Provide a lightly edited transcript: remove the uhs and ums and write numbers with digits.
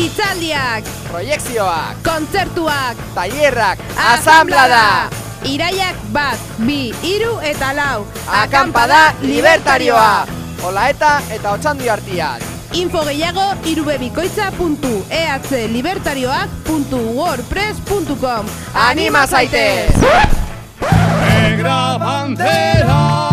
Hitzaldiak, proiekzioak, kontzertuak, tailerrak, asanblada. Iraiak 1, 2, 3 eta 4. Akampada libertarioa. Olaeta eta Otxandio artian. Info gehiago irubebikoitza.ehlibertarioak.wordpress.com. Anima zaitez! Negra Pantera.